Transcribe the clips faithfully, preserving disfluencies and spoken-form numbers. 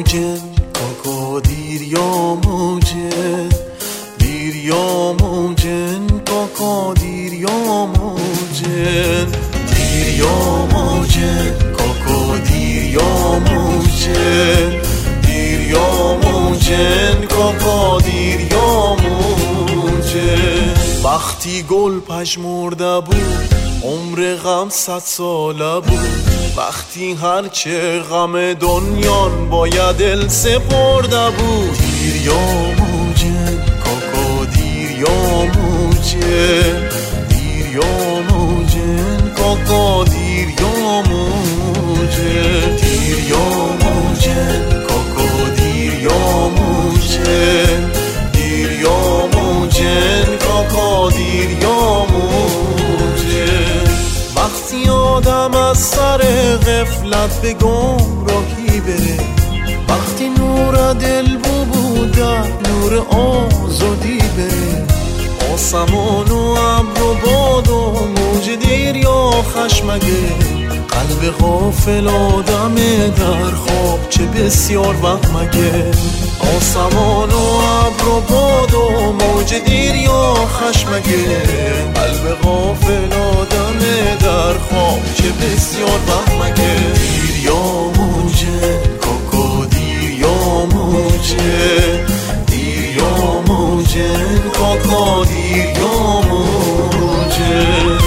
موجن کاکا دیر یا موجن دیر یا موجن کاکا دیر یا موجن دیر یا موجن کاکا دیر یا موجن دیر یا موجن کاکا دیر یا موجن وقتی گل پژمرده بود عمر غم صد ساله بود وقتی هرچه غم دنیان باید دل سپرده بود دیر یا موجن کاکا دیر یا موجن دیر یا موجن کاکا دیر یا موجن دیر یا موجن کاکا دیر یا موجن دیر یا موجن کاکا دیر یا موجن وقتی آدم از سر غفلت به گمراهی بره وقتی نور دل بوده نور آزادی بره آسمان و ابر و باد و موج دیر یا خشمگه قلب غافل آدم در خواب چه بسیار وهمگه آسمان و ابر و باد و موج دیر یا خشمگه قلب غافل آدم در خواب چه بسیار وهمگه دیر یا موجه کاکا دیر یا موجه دیر یا موجه کاکا دیر یا موجه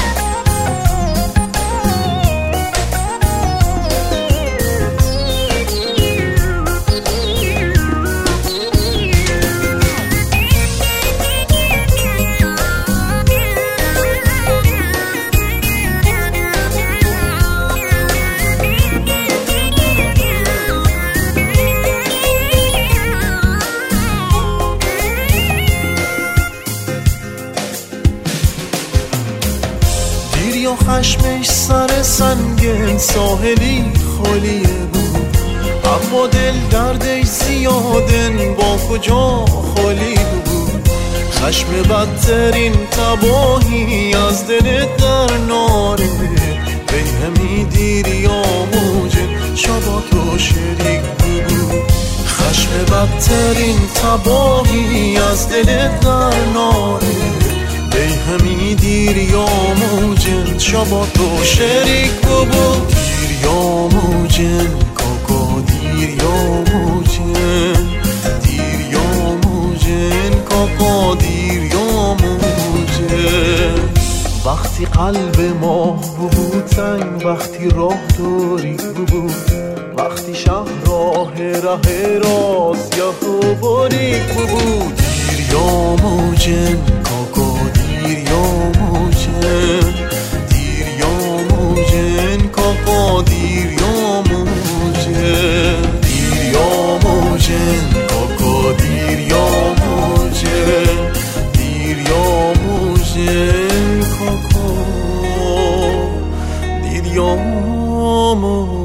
یا خشمش سر سنگ ساحلی خالیه بود اما دل دردش زیادن با کجا خالی بود خشم بدترین تباهی از دلت در ناره به همی دیر یا موجن شبا تو شریک بود خشم بدترین تباهی از دلت در ناره ای همی دیر یا موجن شبا تو شریک بود دیر یا موجن کاکا دیر یا موجن دیر یا موجن کاکا دیر یا موجن وقتی قلب ماه بود تنگ وقتی راه داری بود وقتی شهر راه ره راست یا تو باریک بود دیر یا موجن کاکا دیر یا موجن دیر یا موجن کاکا دیر یا موجن دیر یا موجن کاکا دیر یا موجن دیر یا موجن کاکا دیر یا موجن